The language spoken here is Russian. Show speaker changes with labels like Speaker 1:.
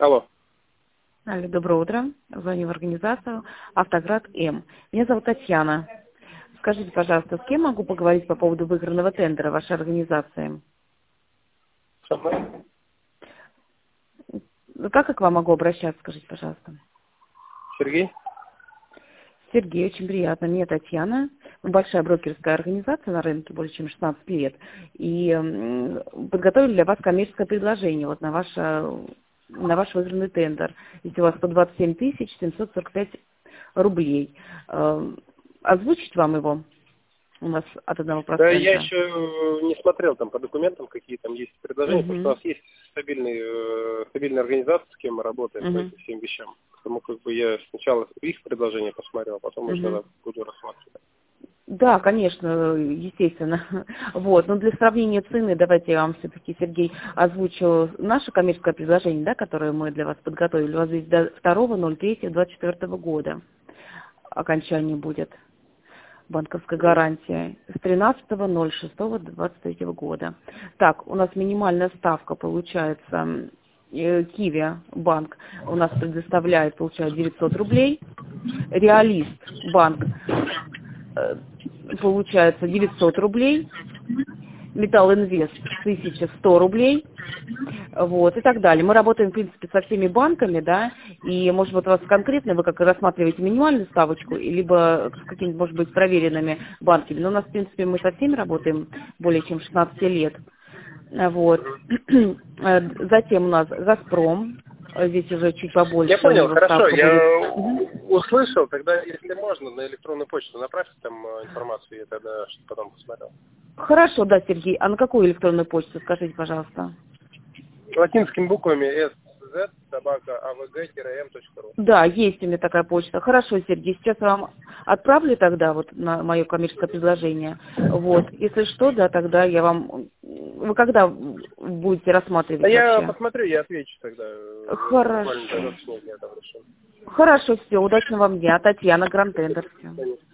Speaker 1: Алло.
Speaker 2: Алло, доброе утро. Звоню в организацию «Автоград М». Меня зовут Татьяна. Скажите, пожалуйста, с кем могу поговорить по поводу выигранного тендера вашей организации?
Speaker 1: Со мной?
Speaker 2: Как я к вам могу обращаться, скажите, пожалуйста?
Speaker 1: Сергей?
Speaker 2: Сергей, очень приятно. Меня Татьяна. Мы большая брокерская организация на рынке, больше чем 16 лет. И подготовили для вас коммерческое предложение вот на ваш выигранный тендер. Если у вас 127 745 рублей. Озвучить вам его? У нас от 1%.
Speaker 1: Да, я еще не смотрел там по документам, какие там есть предложения, потому что у нас есть стабильная организация, с кем мы работаем по этим всем вещам. Потому как бы я сначала их предложения посмотрел, а потом уже буду рассматривать.
Speaker 2: Да, конечно, естественно. Вот, но для сравнения цены давайте я вам все-таки, Сергей, озвучу наше коммерческое предложение, да, которое мы для вас подготовили. У вас здесь до 2.03.24 года окончание будет. Банковская гарантия с 13.06.23 года. Так, у нас минимальная ставка получается, Киви банк у нас предоставляет, получает 900 рублей, Реалист банк получается 900 рублей, Металл Инвест 1100 рублей, вот, и так далее. Мы работаем, в принципе, со всеми банками, да, и, может быть, у вас конкретно, вы как рассматриваете минимальную ставочку, либо с какими-то, может быть, проверенными банками, но у нас, в принципе, мы со всеми работаем более чем 16 лет, вот. Затем у нас «Газпром», здесь уже чуть побольше.
Speaker 1: Я понял, хорошо, я
Speaker 2: будет.
Speaker 1: услышал, тогда, если можно, на электронную почту направьте там информацию, я тогда потом посмотрел.
Speaker 2: Хорошо, да, Сергей. А на какую электронную почту, скажите, пожалуйста?
Speaker 1: Латинскими буквами sz@avg-m.ru.
Speaker 2: Да, есть у меня такая почта. Хорошо, Сергей, сейчас я вам отправлю тогда вот на мое коммерческое предложение. Вот, если что, да, тогда я вам... Вы когда будете рассматривать вообще?
Speaker 1: Я посмотрю, я отвечу тогда.
Speaker 2: Хорошо. Хорошо, все, удачного вам дня. Татьяна, Гранд Тендер. Все.